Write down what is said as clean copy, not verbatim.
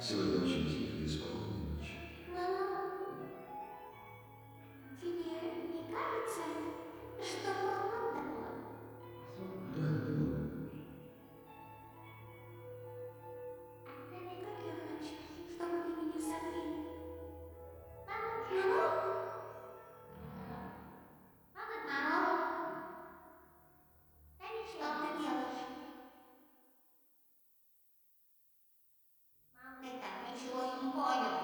Сегодня очень тихо и спокойная ночь. Мама, тебе не кажется, что холодно? Да, немного. Как я хочу, чтобы ты меня согрел. Мама? Мама? Что ты делаешь? Ты так ничего и не понял.